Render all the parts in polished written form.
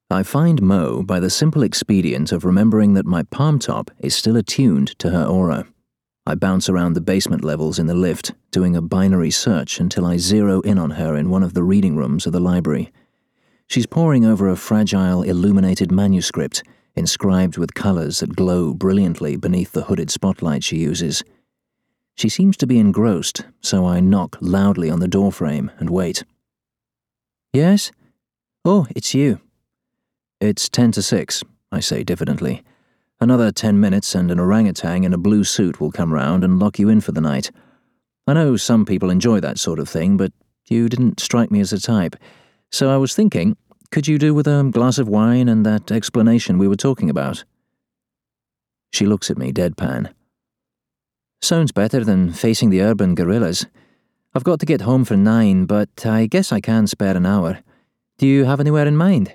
I find Mo by the simple expedient of remembering that my palm top is still attuned to her aura. I bounce around the basement levels in the lift, doing a binary search until I zero in on her in one of the reading rooms of the library. She's poring over a fragile, illuminated manuscript, inscribed with colours that glow brilliantly beneath the hooded spotlight she uses. She seems to be engrossed, so I knock loudly on the doorframe and wait. "Yes? Oh, it's you." "It's 10 to 6, I say diffidently. "Another 10 minutes and an orangutan in a blue suit will come round and lock you in for the night. I know some people enjoy that sort of thing, but you didn't strike me as a type. So I was thinking, could you do with a glass of wine and that explanation we were talking about?" She looks at me deadpan. "Sounds better than facing the urban guerrillas. I've got to get home for 9, but I guess I can spare an hour. Do you have anywhere in mind?"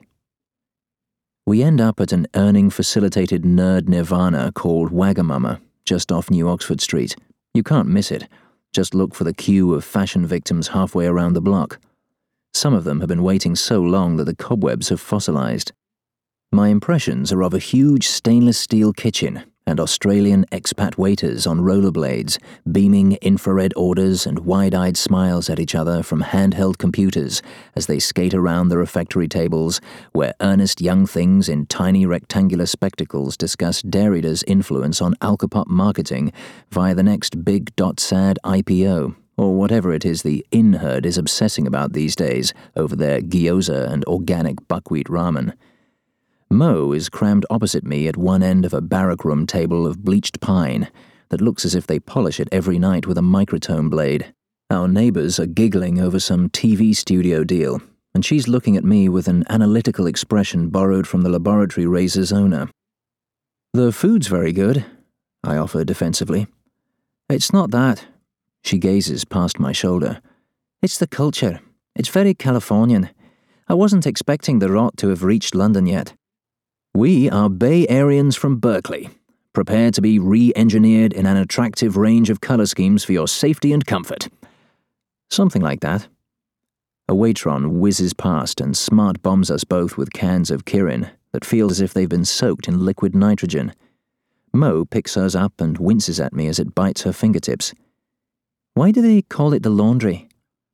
We end up at an earning-facilitated nerd nirvana called Wagamama, just off New Oxford Street. You can't miss it. Just look for the queue of fashion victims halfway around the block. Some of them have been waiting so long that the cobwebs have fossilized. My impressions are of a huge stainless steel kitchen and Australian expat waiters on rollerblades, beaming infrared orders and wide-eyed smiles at each other from handheld computers as they skate around the refectory tables, where earnest young things in tiny rectangular spectacles discuss Derrida's influence on Alcopop marketing via the next big.sad IPO, or whatever it is the in-herd is obsessing about these days over their gyoza and organic buckwheat ramen. Mo is crammed opposite me at one end of a barrack room table of bleached pine that looks as if they polish it every night with a microtome blade. Our neighbours are giggling over some TV studio deal, and she's looking at me with an analytical expression borrowed from the laboratory Razor's owner. "The food's very good," I offer defensively. "It's not that." She gazes past my shoulder. "It's the culture. It's very Californian. I wasn't expecting the rot to have reached London yet. We are Bay Areans from Berkeley, prepared to be re-engineered in an attractive range of colour schemes for your safety and comfort." Something like that. A Waitron whizzes past and smart bombs us both with cans of Kirin that feel as if they've been soaked in liquid nitrogen. Mo picks hers up and winces at me as it bites her fingertips. "Why do they call it the laundry?"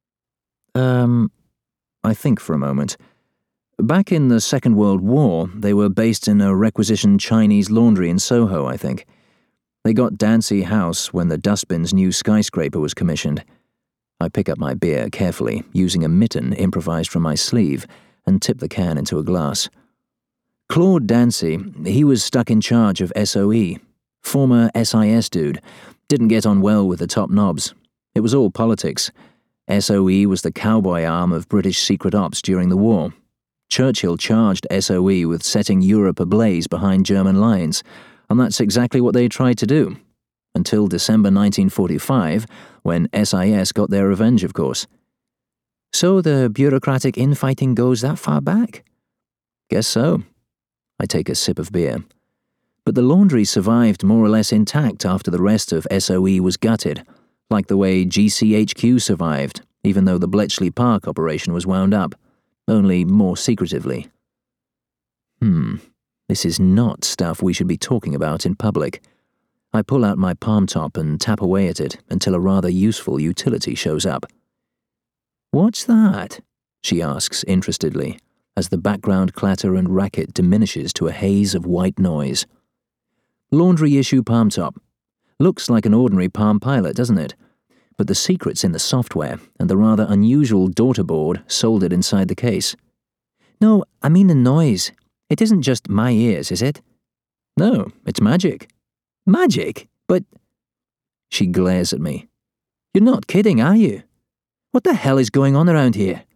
I think for a moment. Back in the Second World War, they were based in a requisitioned Chinese laundry in Soho, I think. They got Dancy House when the Dustbin's new skyscraper was commissioned. I pick up my beer carefully, using a mitten improvised from my sleeve, and tip the can into a glass. Claude Dancy, he was stuck in charge of SOE. Former SIS dude. Didn't get on well with the top knobs. It was all politics. SOE was the cowboy arm of British secret ops during the war. Churchill charged SOE with setting Europe ablaze behind German lines, and that's exactly what they tried to do. Until December 1945, when SIS got their revenge, of course. So the bureaucratic infighting goes that far back? Guess so. I take a sip of beer. But the laundry survived more or less intact after the rest of SOE was gutted, like the way GCHQ survived, even though the Bletchley Park operation was wound up. Only more secretively. This is not stuff we should be talking about in public. I pull out my palm top and tap away at it until a rather useful utility shows up. "What's that?" she asks interestedly, as the background clatter and racket diminishes to a haze of white noise. "Laundry issue palm top. Looks like an ordinary Palm Pilot, doesn't it? But the secret's in the software and the rather unusual daughter board soldered inside the case." "No, I mean the noise. It isn't just my ears, is it?" "No, it's magic." "Magic? But—" She glares at me. "You're not kidding, are you? What the hell is going on around here?"